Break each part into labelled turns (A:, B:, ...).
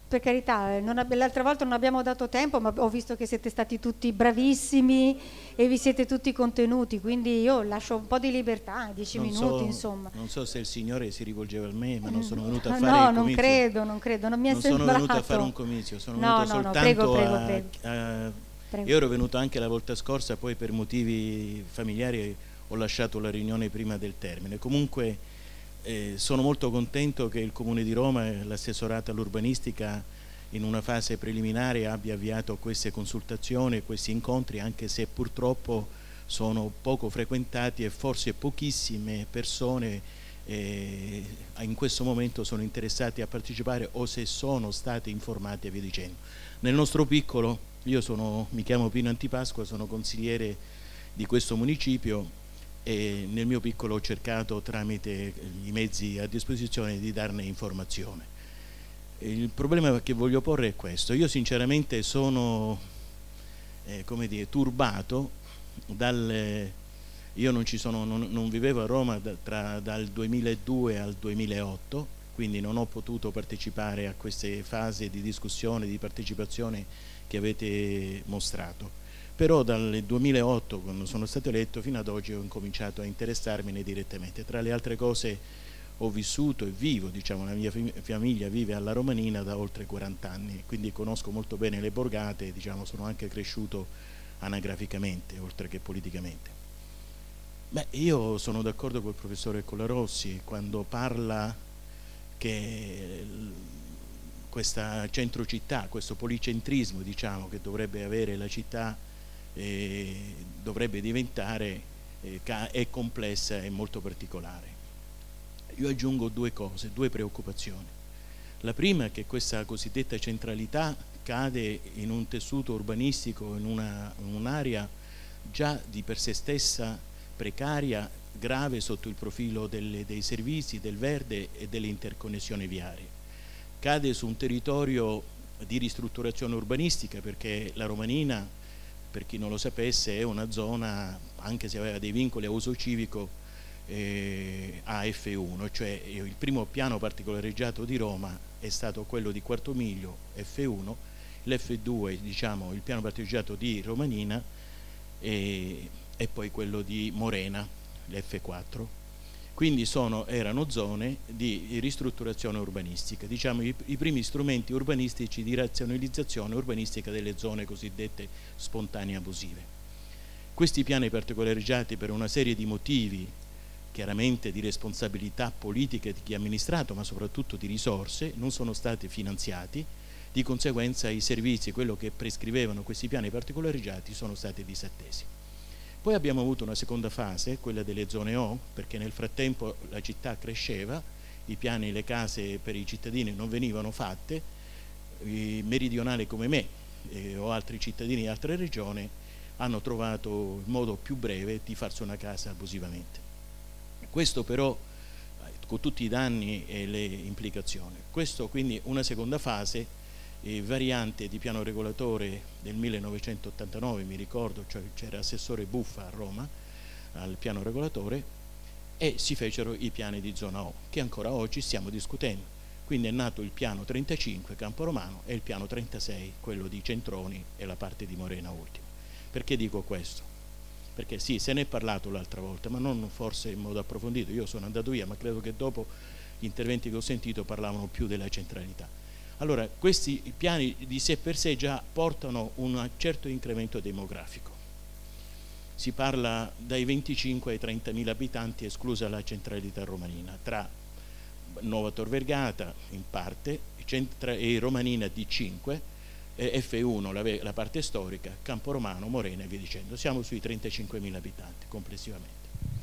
A: per carità, l'altra volta non abbiamo dato tempo, ma ho visto che siete stati tutti bravissimi e vi siete tutti contenuti, quindi io lascio un po' di libertà, 10 minuti, insomma.
B: Non so se il Signore si rivolgeva a me, ma non sono venuto a fare
A: No,
B: il
A: non
B: comizio.
A: credo, non mi è
B: Non sono
A: sembrato.
B: venuto a fare un comizio, sono
A: No,
B: venuto
A: no, prego,
B: soltanto
A: prego,
B: a...
A: prego.
B: Io ero venuto anche la volta scorsa, poi per motivi familiari ho lasciato la riunione prima del termine. Comunque sono molto contento che il Comune di Roma e l'assessorato all'urbanistica in una fase preliminare abbia avviato queste consultazioni e questi incontri, anche se purtroppo sono poco frequentati e forse pochissime persone in questo momento sono interessati a partecipare o se sono stati informati e via dicendo. Nel nostro piccolo, mi chiamo Pino Antipasqua, sono consigliere di questo municipio e nel mio piccolo ho cercato tramite i mezzi a disposizione di darne informazione. Il problema che voglio porre è questo: io sinceramente sono come dire, turbato io non vivevo a Roma dal 2002 al 2008, quindi non ho potuto partecipare a queste fasi di discussione, di partecipazione che avete mostrato. Però dal 2008, quando sono stato eletto, fino ad oggi ho incominciato a interessarmene direttamente. Tra le altre cose ho vissuto e vivo, diciamo, la mia famiglia vive alla Romanina da oltre 40 anni, quindi conosco molto bene le borgate, diciamo, sono anche cresciuto anagraficamente, oltre che politicamente. Beh, io sono d'accordo col professore Colarossi quando parla che questa centrocittà, questo policentrismo, diciamo, che dovrebbe avere la città, dovrebbe diventare, è complessa e molto particolare. Io aggiungo due cose, due preoccupazioni. La prima è che questa cosiddetta centralità cade in un tessuto urbanistico, in un'area già di per sé stessa precaria, grave sotto il profilo dei servizi, del verde e delle interconnessioni viarie. Cade su un territorio di ristrutturazione urbanistica, perché la Romanina, per chi non lo sapesse, è una zona, anche se aveva dei vincoli a uso civico, a F1, cioè il primo piano particolareggiato di Roma è stato quello di Quarto Miglio, F1, l'F2, diciamo, il piano particolareggiato di Romanina e poi quello di Morena, l'F4. Quindi erano zone di ristrutturazione urbanistica, diciamo i primi strumenti urbanistici di razionalizzazione urbanistica delle zone cosiddette spontanee abusive. Questi piani particolareggiati, per una serie di motivi, chiaramente di responsabilità politica di chi ha amministrato, ma soprattutto di risorse, non sono stati finanziati, di conseguenza i servizi, quello che prescrivevano questi piani particolareggiati, sono stati disattesi. Poi abbiamo avuto una seconda fase, quella delle zone O, perché nel frattempo la città cresceva, i piani, le case per i cittadini non venivano fatte, i meridionali come me o altri cittadini di altre regioni hanno trovato il modo più breve di farsi una casa abusivamente. Questo però con tutti i danni e le implicazioni. Questo quindi una seconda fase, variante di piano regolatore del 1989, mi ricordo, cioè c'era assessore Buffa a Roma al piano regolatore e si fecero i piani di zona O che ancora oggi stiamo discutendo. Quindi è nato il piano 35 Campo Romano e il piano 36, quello di Centroni e la parte di Morena ultimo. Perché dico questo? Perché sì, se ne è parlato l'altra volta, ma non forse in modo approfondito. Io sono andato via, ma credo che dopo gli interventi che ho sentito parlavano più della centralità. Allora, questi piani di sé per sé già portano un certo incremento demografico. Si parla dai 25 ai 30.000 abitanti, esclusa la centralità romanina, tra Nuova Tor Vergata in parte e Romanina D5, F1 la parte storica, Campo Romano, Morena e via dicendo. Siamo sui 35.000 abitanti complessivamente.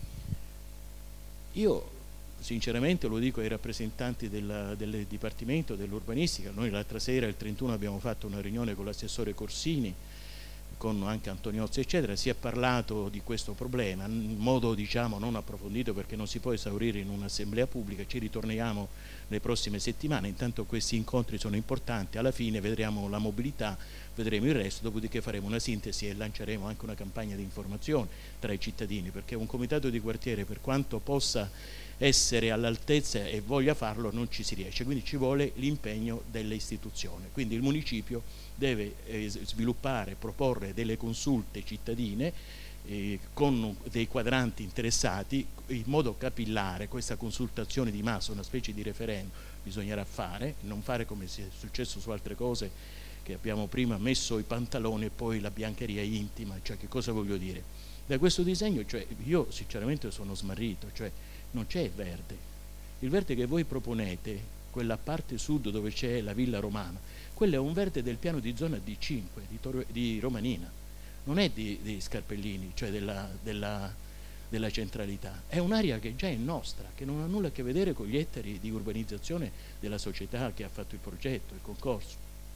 B: Io sinceramente lo dico ai rappresentanti del Dipartimento dell'Urbanistica, noi l'altra sera, il 31, abbiamo fatto una riunione con l'assessore Corsini, con anche Antoniozzi eccetera, si è parlato di questo problema in modo, diciamo, non approfondito, perché non si può esaurire in un'assemblea pubblica. Ci ritorniamo le prossime settimane, intanto questi incontri sono importanti, alla fine vedremo la mobilità, vedremo il resto, dopodiché faremo una sintesi e lanceremo anche una campagna di informazione tra i cittadini, perché un comitato di quartiere, per quanto possa essere all'altezza e voglia farlo non ci si riesce, quindi ci vuole l'impegno delle istituzioni. Quindi il municipio deve sviluppare, proporre delle consulte cittadine con dei quadranti interessati in modo capillare. Questa consultazione di massa, una specie di referendum, bisognerà fare, non fare come è successo su altre cose che abbiamo prima messo i pantaloni e poi la biancheria intima. Cioè, che cosa voglio dire? Da questo disegno, cioè, io sinceramente sono smarrito, cioè non c'è il verde che voi proponete, quella parte sud dove c'è la Villa Romana, quello è un verde del piano di zona D5 di Romanina, non è di Scarpellini, cioè della centralità, è un'area che già è nostra, che non ha nulla a che vedere con gli ettari di urbanizzazione della società che ha fatto il progetto, il concorso.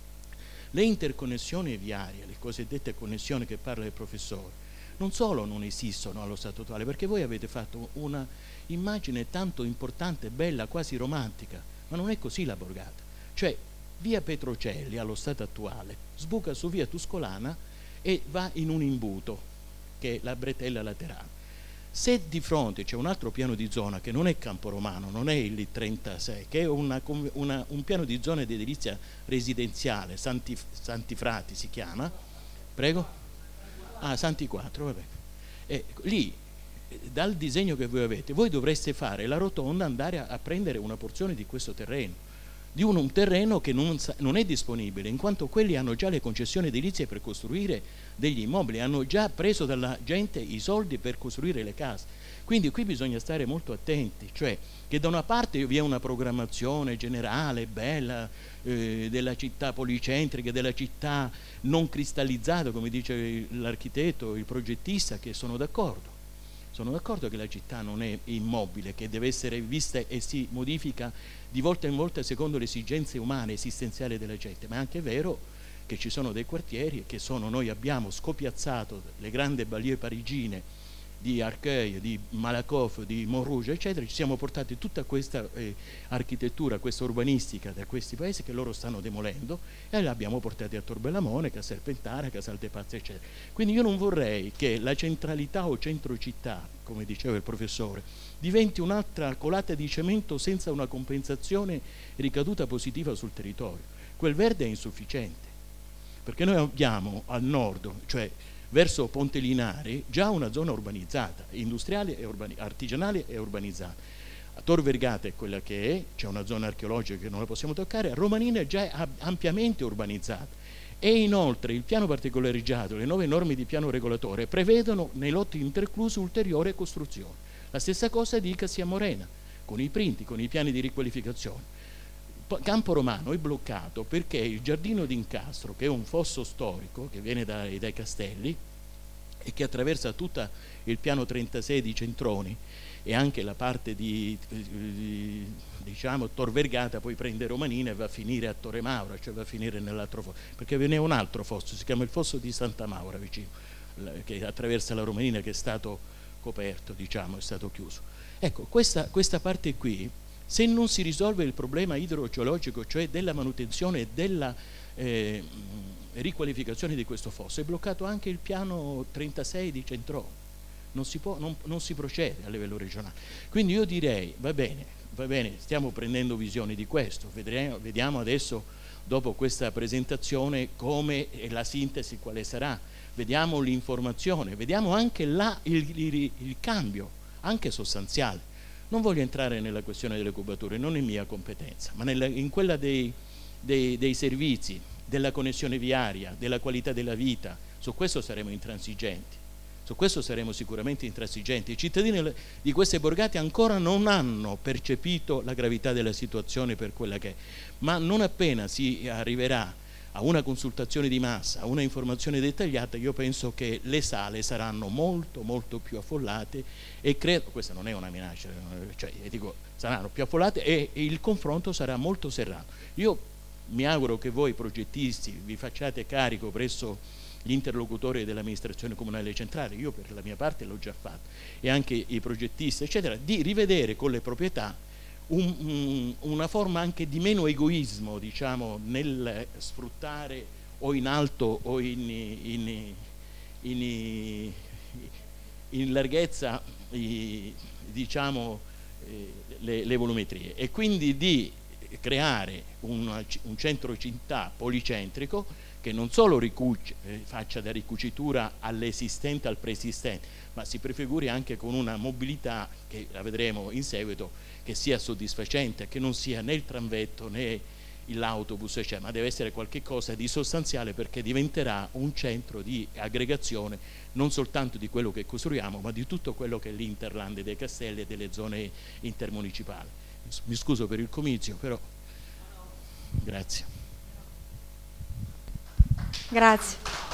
B: Le interconnessioni viarie, le cosiddette connessioni che parla il professore, non solo non esistono allo stato attuale, perché voi avete fatto una immagine tanto importante, bella, quasi romantica, ma non è così la borgata. Cioè, via Petrocelli allo stato attuale sbuca su via Tuscolana e va in un imbuto, che è la bretella laterale. Se di fronte c'è un altro piano di zona che non è Campo Romano, non è il 36, che è un piano di zona di edilizia residenziale, Santi Frati si chiama, prego? Santi 4, vabbè. Lì, dal disegno che voi avete, voi dovreste fare la rotonda, andare a prendere una porzione di questo terreno, di un terreno che non è disponibile, in quanto quelli hanno già le concessioni edilizie per costruire degli immobili, hanno già preso dalla gente i soldi per costruire le case. Quindi qui bisogna stare molto attenti, cioè che da una parte vi è una programmazione generale, bella, della città policentrica, della città non cristallizzata, come dice l'architetto, il progettista, che sono d'accordo. Sono d'accordo che la città non è immobile, che deve essere vista e si modifica di volta in volta secondo le esigenze umane, esistenziali della gente, ma è anche vero che ci sono dei quartieri che noi abbiamo scopiazzato le grandi banlieue parigine di Arcueil, di Malakoff, di Montrouge, eccetera, ci siamo portati tutta questa architettura, questa urbanistica da questi paesi che loro stanno demolendo e l'abbiamo portati a Tor Bellamone, Castel Pentara, Casal de Pazzi, eccetera. Quindi io non vorrei che la centralità o centro città, come diceva il professore, diventi un'altra colata di cemento senza una compensazione ricaduta positiva sul territorio. Quel verde è insufficiente, perché noi abbiamo al nord, cioè verso Ponte Linari, già una zona urbanizzata, industriale e artigianale e urbanizzata. A Tor Vergata è quella che è, c'è una zona archeologica che non la possiamo toccare, a Romanina è già ampiamente urbanizzata. E inoltre il piano particolareggiato, le nuove norme di piano regolatore prevedono nei lotti interclusi ulteriore costruzione. La stessa cosa dicasi a Morena, con i printi, con i piani di riqualificazione. Campo Romano è bloccato perché il giardino d'Incastro, che è un fosso storico che viene dai castelli e che attraversa tutto il piano 36 di Centroni e anche la parte di diciamo Tor Vergata, poi prende Romanina e va a finire a Torre Maura, cioè va a finire nell'altro fosso, perché ve n'è un altro fosso, si chiama il fosso di Santa Maura vicino, che attraversa la Romanina, che è stato coperto, diciamo, è stato chiuso. Ecco, questa parte qui, se non si risolve il problema idrogeologico, cioè della manutenzione e della riqualificazione di questo fosso, è bloccato anche il piano 36 di Centrone, non si procede a livello regionale. Quindi io direi, va bene, stiamo prendendo visione di questo, vediamo adesso, dopo questa presentazione, come la sintesi quale sarà, vediamo l'informazione, vediamo anche il cambio, anche sostanziale. Non voglio entrare nella questione delle cubature, non è mia competenza, ma in quella dei servizi, della connessione viaria, della qualità della vita, su questo saremo intransigenti. Su questo saremo sicuramente intransigenti. I cittadini di queste borgate ancora non hanno percepito la gravità della situazione per quella che è, ma non appena si arriverà a una consultazione di massa, a una informazione dettagliata, io penso che le sale saranno molto molto più affollate e credo, questa non è una minaccia, cioè, dico, saranno più affollate e il confronto sarà molto serrato. Io mi auguro che voi progettisti vi facciate carico presso gli interlocutori dell'amministrazione comunale centrale, io per la mia parte l'ho già fatto, e anche i progettisti eccetera, di rivedere con le proprietà una forma anche di meno egoismo, diciamo, nel sfruttare o in alto o in larghezza diciamo le volumetrie, e quindi di creare un centro città policentrico che non solo faccia da ricucitura all'esistente, al preesistente, ma si prefiguri anche con una mobilità, che la vedremo in seguito, che sia soddisfacente, che non sia né il tramvetto né l'autobus, ma deve essere qualcosa di sostanziale, perché diventerà un centro di aggregazione non soltanto di quello che costruiamo, ma di tutto quello che è l'interland dei castelli e delle zone intermunicipali. Mi scuso per il comizio, però grazie.
A: Grazie.